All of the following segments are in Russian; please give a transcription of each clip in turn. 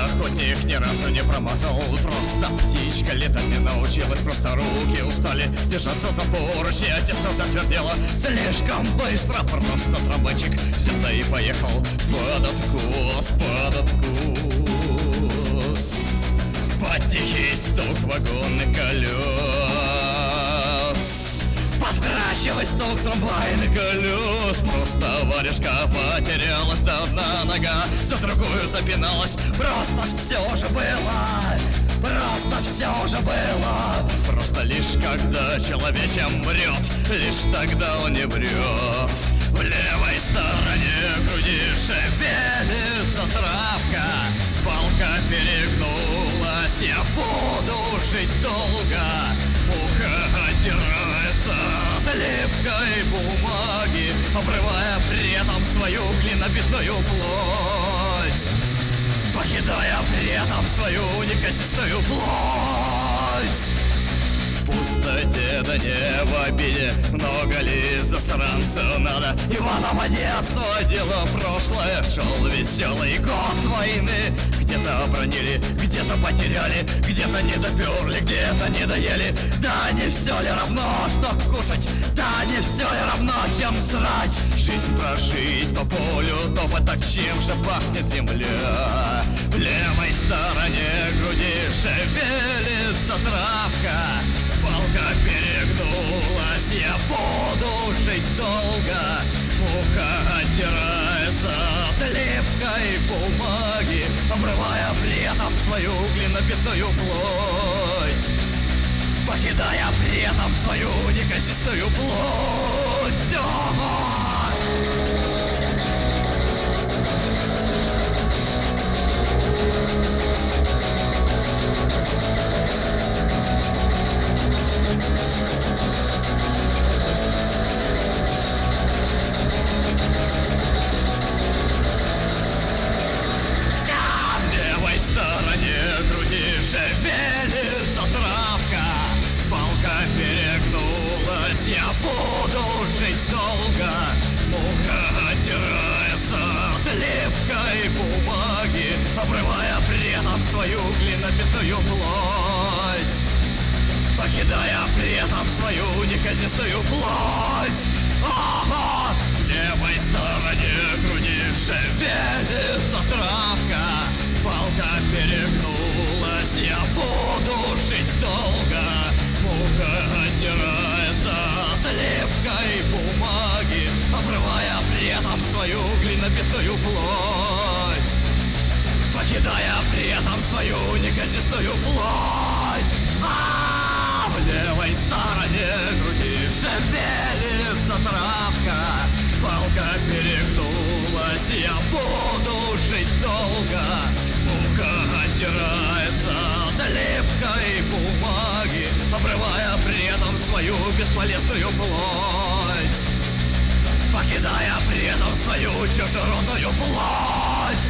охотник ни разу не промазал. Просто птичка летать не научилась. Просто руки устали держаться за поручни, а тесто затвердело слишком быстро. Просто трамвайчик взял и поехал под откос, под откос. Под тихий стук вагонных колес, подкрачивай стук трамвайных колес. Просто варежка потерялась, до одна нога за другую запиналась. Просто все же было, просто все же было. Просто лишь когда человечек мрет, лишь тогда он не врет. В левой стороне груди шевелится травка, палка перегнулась, я буду жить долго. Ухо отдирается от липкой бумаги, обрывая при этом свою клинописную плоть, покидая при этом свою неказистую плоть. В пустоте да не в обиде, много ли засранцев надо. Ивана детство, дело прошлое, шел веселый год войны. Где-то обронили, где-то потеряли, где-то не доперли, где-то не доели. Да не все ли равно, что кушать, да не все ли равно, чем срать. Жизнь прожить по полю, топать, так чем же пахнет земля. В левой стороне груди шевелится травка, палка перегнулась, я буду жить долго. Ухо оттирается от липкой бумаги, обрывая при этом свою глинописную плоть, покидая при этом свою неказистую плоть. Шевелится травка, палка перегнулась, я буду жить долго. Муха оттирается от липкой бумаги, обрывая при этом свою глинописную плоть, покидая при этом свою неказистую плоть. Ага! В левой стороне груди шевелится травка, палка перегнулась, я буду жить долго. Муха оттирается от липкой бумаги, обрывая при этом свою глинописную плоть, покидая при этом свою неказистую плоть. В левой стороне груди шевелится травка, палка перегнулась, я буду жить долго. Муха оттирается от липкой бумаги, обрывая при этом свою бесполезную плоть, покидая при этом свою чужеродную плоть.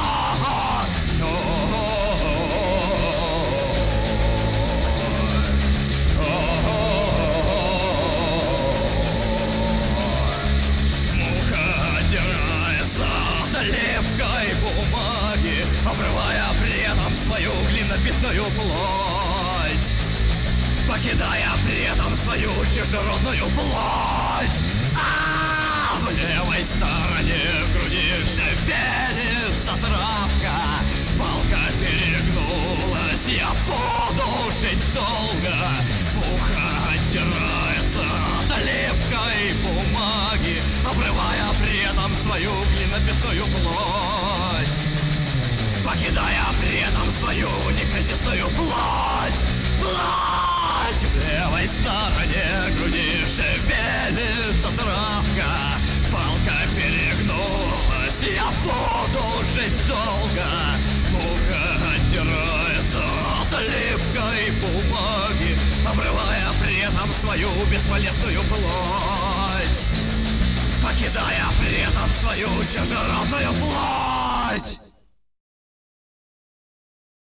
Липкой бумаги, обрывая при этом свою глинописную плоть, покидая при этом свою чужеродную плоть. В левой стороне груди шевелится травка, палка перегнулась, я буду жить долго. Ухо оттирается от липкой бумаги, обрывая при этом свою глинописную плоть, покидая при этом свою неказистую плоть. В левой стороне груди шевелится травка, палка перегнулась, я буду жить долго. Муха оттирается от липкой бумаги, обрывая при этом свою бесполезную плоть, покидая при этом свою чужеродную плоть.